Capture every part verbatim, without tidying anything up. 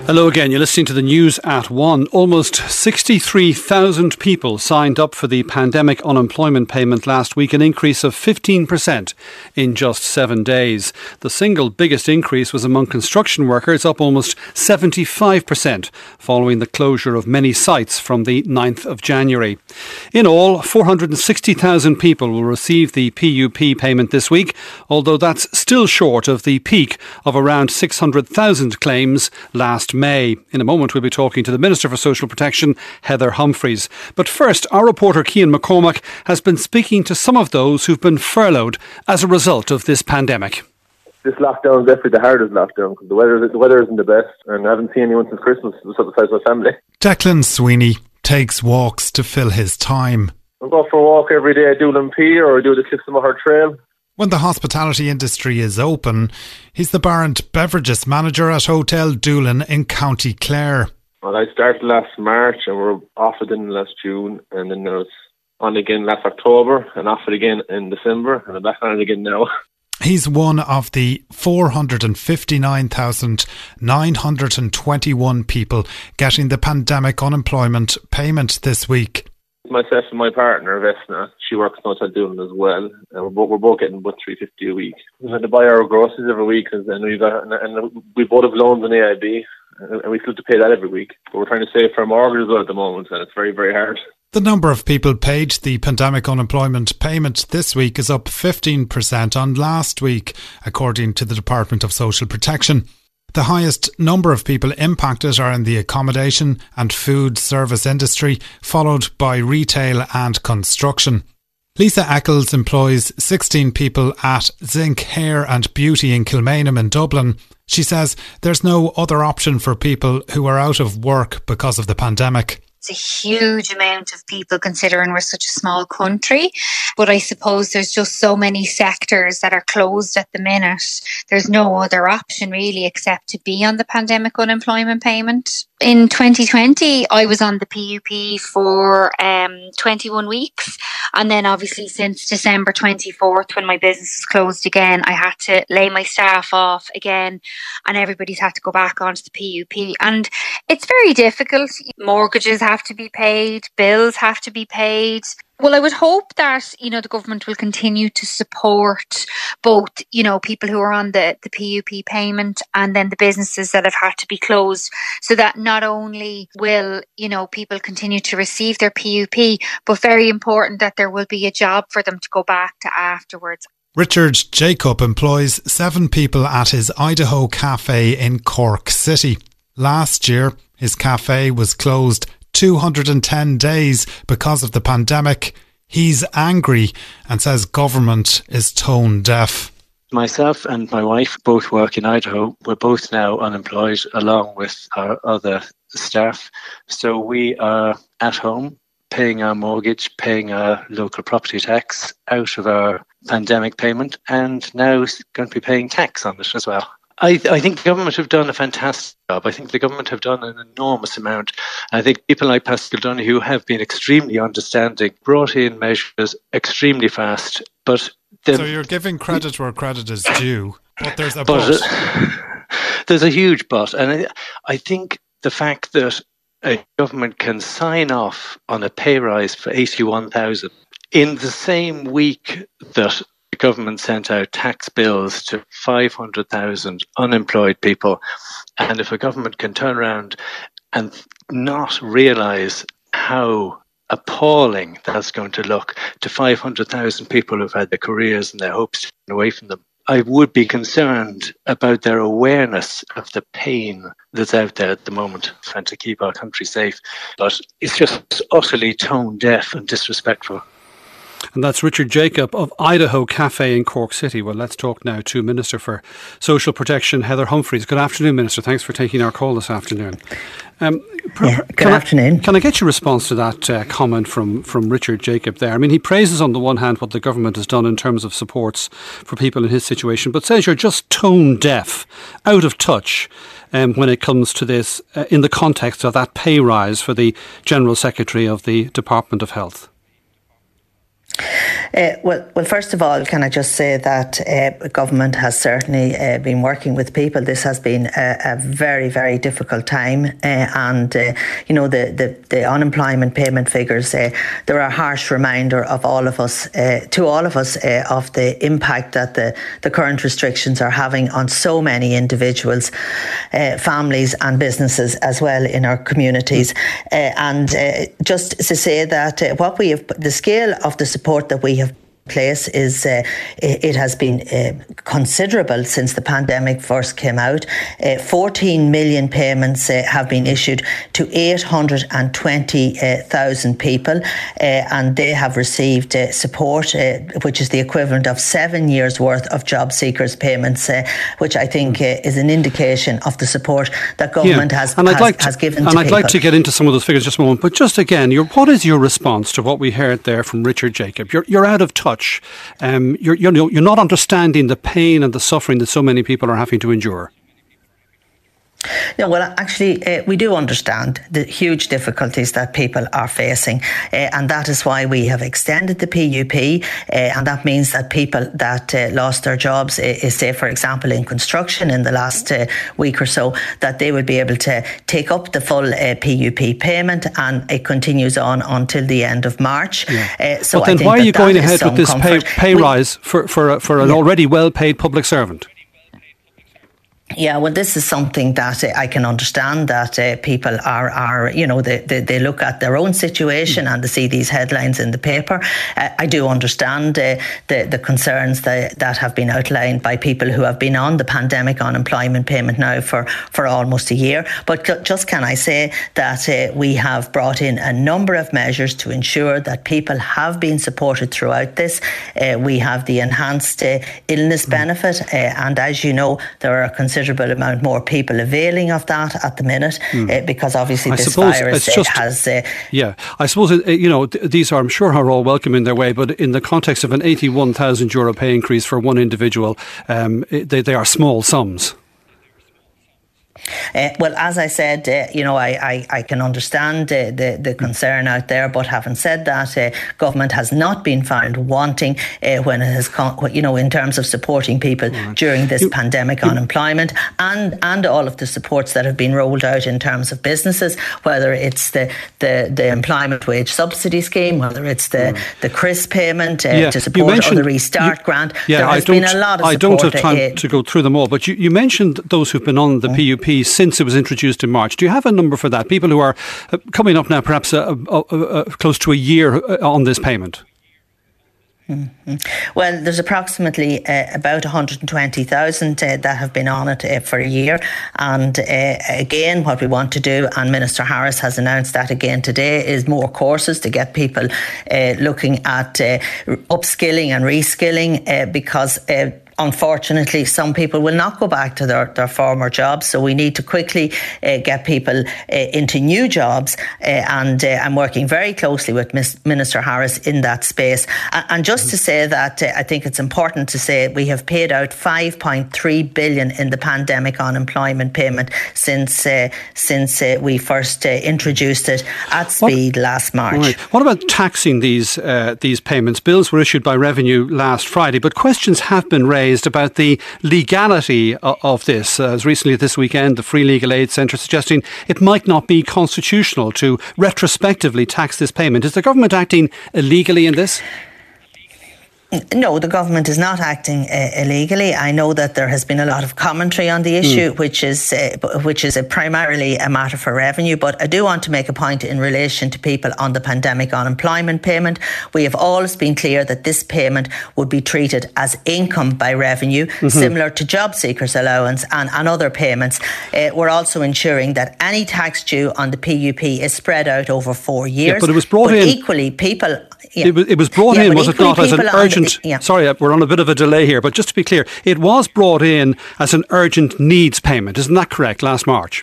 Hello again. You're listening to the news at one. Almost sixty-three thousand people signed up for the pandemic unemployment payment last week, an increase of fifteen percent in just seven days. The single biggest increase was among construction workers, up almost seventy-five percent, following the closure of many sites from the ninth of January. In all, four hundred sixty thousand people will receive the P U P payment this week, although that's still short of the peak of around six hundred thousand claims last May. In a moment, we'll be talking to the Minister for Social Protection, Heather Humphreys. But first, our reporter Cian McCormack has been speaking to some of those who've been furloughed as a result of this pandemic. This lockdown is definitely the hardest lockdown because the weather, the weather isn't the best, and I haven't seen anyone since Christmas besides my family. Declan Sweeney takes walks to fill his time. I go for a walk every day at Doolin Pier or I do the Cliffs of Moher Trail. When the hospitality industry is open, he's the bar and beverages manager at Hotel Doolin in County Clare. Well, I started last March and we were off it in last June, and then I was on again last October and off it again in December, and I'm back on it again now. He's one of the four hundred fifty-nine thousand nine hundred twenty-one people getting the pandemic unemployment payment this week. Myself and my partner, Vesna, she works in Hotel Doolin as well, and we're both, we're both getting about three hundred fifty a week. We had to buy our groceries every week, and we got, and we both have loans in A I B, and we still have to pay that every week. But we're trying to save for a mortgage as well at the moment, and it's very, very hard. The number of people paid the pandemic unemployment payment this week is up fifteen percent on last week, according to the Department of Social Protection. The highest number of people impacted are in the accommodation and food service industry, followed by retail and construction. Lisa Eccles employs sixteen people at Zinc Hair and Beauty in Kilmainham in Dublin. She says there's no other option for people who are out of work because of the pandemic. It's a huge amount of people considering we're such a small country. But I suppose there's just so many sectors that are closed at the minute. There's no other option really except to be on the pandemic unemployment payment. In twenty twenty, I was on the P U P for um, twenty-one weeks. And then obviously since December twenty-fourth, when my business was closed again, I had to lay my staff off again and everybody's had to go back onto the P U P. And it's very difficult. Mortgages have to be paid, bills have to be paid. Well, I would hope that, you know, the government will continue to support both, you know, people who are on the, the P U P payment and then the businesses that have had to be closed, so that not only will, you know, people continue to receive their P U P, but very important that there will be a job for them to go back to afterwards. Richard Jacob employs seven people at his Idaho Cafe in Cork City. Last year, his cafe was closed two hundred ten days because of the pandemic. He's angry and says government is tone deaf. Myself and my wife both work in Idaho. We're both now unemployed along with our other staff. So we are at home paying our mortgage, paying our local property tax out of our pandemic payment, and now going to be paying tax on it as well. I, I think the government have done a fantastic job. I think the government have done an enormous amount. I think people like Pascal Donoghue have been extremely understanding, brought in measures extremely fast. But the, so you're giving credit where credit is due, but there's a but. but. Uh, there's a huge but. And I, I think the fact that a government can sign off on a pay rise for eighty-one thousand in the same week that the government sent out tax bills to five hundred thousand unemployed people. And if a government can turn around and not realise how appalling that's going to look to five hundred thousand people who've had their careers and their hopes taken away from them, I would be concerned about their awareness of the pain that's out there at the moment, trying to keep our country safe. But it's just utterly tone deaf and disrespectful. And that's Richard Jacob of Idaho Cafe in Cork City. Well, let's talk now to Minister for Social Protection, Heather Humphreys. Good afternoon, Minister. Thanks for taking our call this afternoon. Um, yeah, good afternoon. I, can I get your response to that uh, comment from, from Richard Jacob there? I mean, he praises on the one hand what the government has done in terms of supports for people in his situation, but says you're just tone deaf, out of touch um, when it comes to this uh, in the context of that pay rise for the General Secretary of the Department of Health. Uh, well, well, first of all, can I just say that uh, government has certainly uh, been working with people. This has been a, a very, very difficult time, uh, and uh, you know the, the, the unemployment payment figures. Uh, they're a harsh reminder of all of us, uh, to all of us, uh, of the impact that the, the current restrictions are having on so many individuals, uh, families, and businesses as well in our communities. Uh, and uh, just to say that uh, what we have, the scale of the support that we have place is uh, it has been uh, considerable since the pandemic first came out. Uh, fourteen million payments uh, have been issued to eight hundred twenty thousand people, uh, and they have received uh, support, uh, which is the equivalent of seven years' worth of job seekers payments, uh, which I think uh, is an indication of the support that government yeah. has, and I'd has, like to, has given and to I'd people. like to get into some of those figures in just a moment, but just again, your, what is your response to what we heard there from Richard Jacob? You're, you're out of touch. Um, you're, you're, you're not understanding the pain and the suffering that so many people are having to endure. No, well, actually, uh, we do understand the huge difficulties that people are facing, uh, and that is why we have extended the P U P, uh, and that means that people that uh, lost their jobs, uh, say, for example, in construction in the last uh, week or so, that they would be able to take up the full uh, P U P payment, and it continues on until the end of March. Yeah. Uh, so but then I think why that are you going that ahead with this pay, pay we, rise for, for, a, for an yeah. already well-paid public servant? Yeah, well, this is something that uh, I can understand that uh, people are, are, you know, they, they, they look at their own situation and they see these headlines in the paper. Uh, I do understand uh, the, the concerns that, that have been outlined by people who have been on the pandemic unemployment payment now for, for almost a year. But just can I say that uh, we have brought in a number of measures to ensure that people have been supported throughout this. Uh, we have the enhanced uh, illness mm. benefit, uh, and as you know, there are considerable considerable amount more people availing of that at the minute, mm. uh, because obviously I this virus uh, just, has... Uh, yeah, I suppose, it, you know, th- these are, I'm sure, are all welcome in their way, but in the context of an eighty-one thousand euro pay increase for one individual, um, they, they are small sums. Uh, well, as I said, uh, you know, I, I, I can understand uh, the, the concern out there, but having said that, uh, government has not been found wanting uh, when it has come, you know, in terms of supporting people right. during this you, pandemic you, unemployment and, and all of the supports that have been rolled out in terms of businesses, whether it's the, the, the employment wage subsidy scheme, whether it's the, right. the C R I S payment uh, yeah, to support or the Restart you, grant. Yeah, there has I don't, been a lot of I support. don't have time uh, to go through them all, but you, you mentioned those who've been on the mm. P U P since it was introduced in March. Do you have a number for that? People who are uh, coming up now perhaps uh, uh, uh, close to a year uh, on this payment? Mm-hmm. Well, there's approximately uh, about one hundred twenty thousand uh, that have been on it uh, for a year. And uh, again, what we want to do, and Minister Harris has announced that again today, is more courses to get people uh, looking at uh, upskilling and reskilling uh, because uh, unfortunately, some people will not go back to their, their former jobs. So we need to quickly uh, get people uh, into new jobs. Uh, and uh, I'm working very closely with Miz Minister Harris in that space. And, and just mm-hmm. to say that, uh, I think it's important to say we have paid out five point three billion dollars in the pandemic unemployment payment since uh, since uh, we first uh, introduced it at speed what, last March. Right. What about taxing these uh, these payments? Bills were issued by Revenue last Friday, but questions have been raised about the legality of this. As recently this weekend, the Free Legal Aid Centre suggesting it might not be constitutional to retrospectively tax this payment. Is the government acting illegally in this? No, the government is not acting uh, illegally. I know that there has been a lot of commentary on the issue, mm. which is uh, which is a primarily a matter for revenue. But I do want to make a point in relation to people on the pandemic unemployment payment. We have always been clear that this payment would be treated as income by revenue, mm-hmm. similar to job seekers allowance and, and other payments. Uh, we're also ensuring that any tax due on the P U P is spread out over four years. Yeah, but it was brought but in. Equally, people. Yeah. It, was, it was brought yeah, in, was it not, as an urgent... The, yeah. Sorry, we're on a bit of a delay here, but just to be clear, it was brought in as an urgent needs payment. Isn't that correct, last March?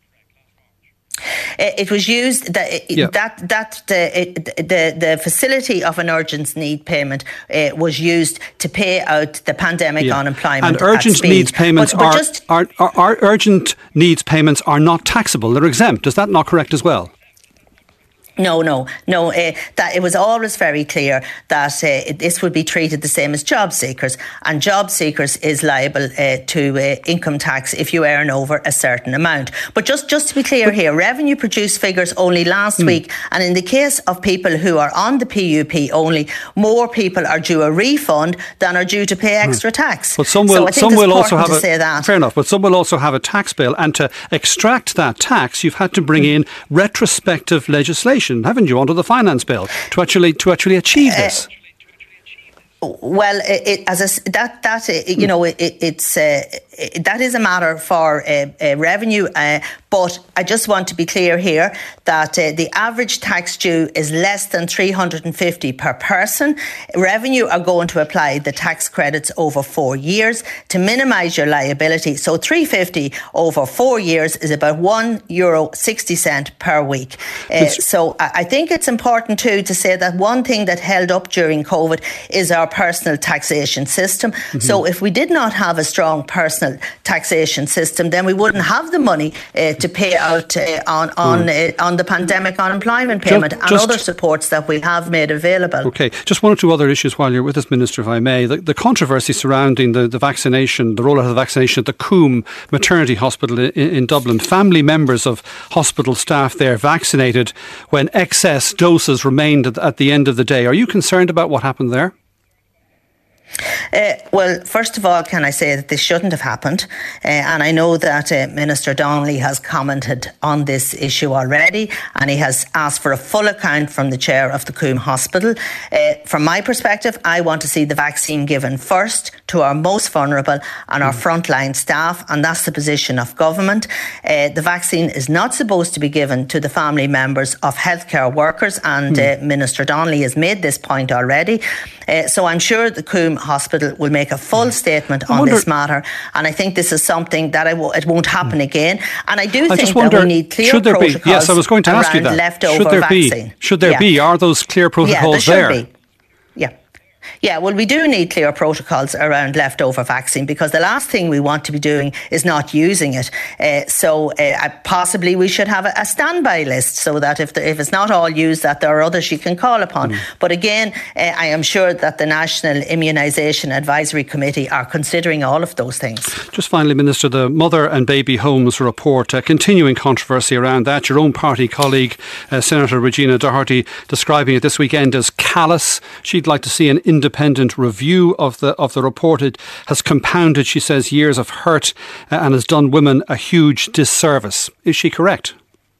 It was used that yeah. that that the, the the facility of an urgent need payment uh, was used to pay out the pandemic yeah. unemployment. And urgent at speed. needs payments but, but are, just, are, are are urgent needs payments are not taxable. They're exempt. Is that not correct as well? No, no, no. Uh, that it was always very clear that uh, this would be treated the same as job seekers, and job seekers is liable uh, to uh, income tax if you earn over a certain amount. But just, just to be clear here, revenue produced figures only last mm. week, and in the case of people who are on the P U P only, more people are due a refund than are due to pay extra mm. tax. But some will, so I think some it's will also have to a, say that. Fair enough. But some will also have a tax bill, and to extract that tax, you've had to bring mm. in retrospective legislation, haven't you, under the finance bill to actually to actually achieve this? Uh, well, it, it, as a, that that it, you know, it, it's uh, it, that is a matter for uh, uh, revenue. Uh, but I just want to be clear here that uh, the average tax due is less than three hundred fifty per person. Revenue are going to apply the tax credits over four years to minimise your liability. So three hundred fifty over four years is about one euro sixty cent per week. Uh, so I think it's important too to say that one thing that held up during COVID is our personal taxation system. Mm-hmm. So if we did not have a strong personal taxation system, then we wouldn't have the money uh, to pay out uh, on on mm. uh, on the pandemic unemployment payment just, and just other supports that we have made available. Okay, just one or two other issues while you're with us, Minister, if I may. The, the controversy surrounding the, the vaccination, the rollout of the vaccination at the Coombe Maternity Hospital in, in Dublin. Family members of hospital staff there vaccinated when excess doses remained at, at the end of the day. Are you concerned about what happened there? Uh, well, first of all, can I say that this shouldn't have happened? Uh, and I know that uh, Minister Donnelly has commented on this issue already, and he has asked for a full account from the chair of the Coombe Hospital. Uh, from my perspective, I want to see the vaccine given first to our most vulnerable and our frontline staff, and that's the position of government. Uh, the vaccine is not supposed to be given to the family members of healthcare workers, and uh, Minister Donnelly has made this point already. Uh, so I'm sure the Coombe Hospital will make a full statement on this matter, and I think this is something that I w- it won't happen again. And I do I think wonder, that we need clear should there protocols be, yes, I was going to ask you that. Leftover should there vaccine. Be, should there yeah. be? Are those clear protocols yeah, there? there? Should be. Yeah. Yeah, well, we do need clear protocols around leftover vaccine, because the last thing we want to be doing is not using it. Uh, so uh, possibly we should have a, a standby list, so that if the, if it's not all used, that there are others you can call upon. Mm. But again, uh, I am sure that the National Immunisation Advisory Committee are considering all of those things. Just finally, Minister, the Mother and Baby Homes report, uh, continuing controversy around that. Your own party colleague, uh, Senator Regina Doherty, describing it this weekend as callous. She'd like to see an independent review of the of the report. It has compounded, she says, years of hurt uh, and has done women a huge disservice. Is she correct?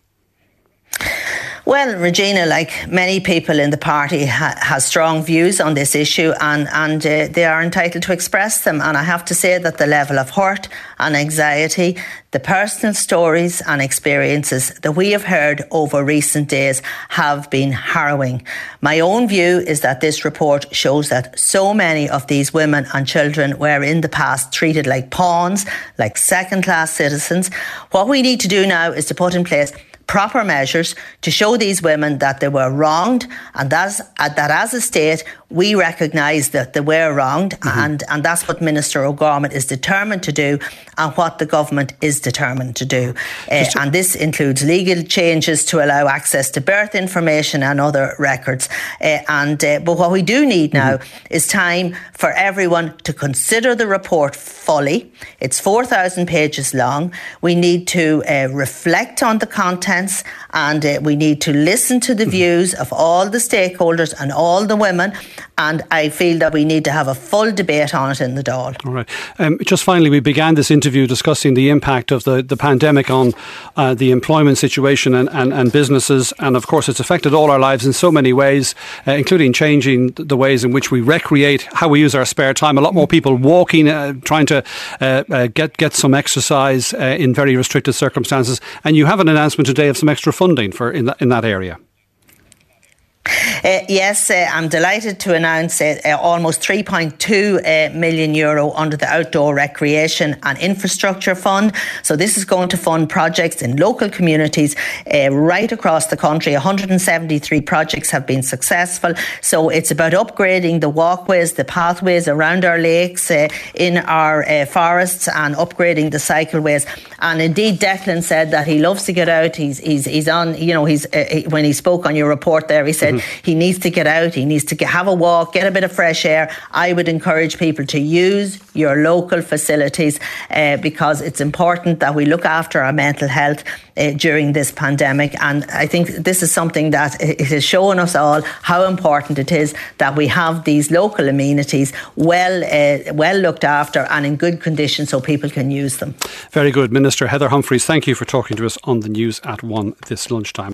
Well, Regina, like many people in the party, ha- has strong views on this issue, and, and uh, they are entitled to express them. And I have to say that the level of hurt and anxiety, the personal stories and experiences that we have heard over recent days have been harrowing. My own view is that this report shows that so many of these women and children were in the past treated like pawns, like second-class citizens. What we need to do now is to put in place proper measures to show these women that they were wronged, and that's, uh, that as a state we recognise that they were wronged, mm-hmm. and, and that's what Minister O'Gorman is determined to do, and what the government is determined to do. Uh, to- and this includes legal changes to allow access to birth information and other records. Uh, and uh, But what we do need now mm-hmm. is time for everyone to consider the report fully. It's four thousand pages long. We need to uh, reflect on the contents, and uh, we need to listen to the mm-hmm. views of all the stakeholders and all the women. And I feel that we need to have a full debate on it in the Dáil. All right. Um, just finally, we began this interview discussing the impact of the, the pandemic on uh, the employment situation and, and, and businesses. And of course, it's affected all our lives in so many ways, uh, including changing the ways in which we recreate, how we use our spare time. A lot more people walking, uh, trying to uh, uh, get, get some exercise uh, in very restricted circumstances. And you have an announcement today of some extra funding for in that, in that area. Uh, yes, uh, I'm delighted to announce uh, uh, almost three point two uh, million euro under the Outdoor Recreation and Infrastructure Fund. So this is going to fund projects in local communities uh, right across the country. one hundred seventy-three projects have been successful. So it's about upgrading the walkways, the pathways around our lakes, uh, in our uh, forests, and upgrading the cycleways. And indeed, Declan said that he loves to get out. He's he's he's on. You know, he's uh, he, when he spoke on your report there, he said mm-hmm. he needs to get out. He needs to get, have a walk, get a bit of fresh air. I would encourage people to use your local facilities uh, because it's important that we look after our mental health uh, during this pandemic. And I think this is something that it has shown us all how important it is that we have these local amenities well uh, well looked after and in good condition so people can use them. Very good. Minister Heather Humphreys, thank you for talking to us on the News at One this lunchtime.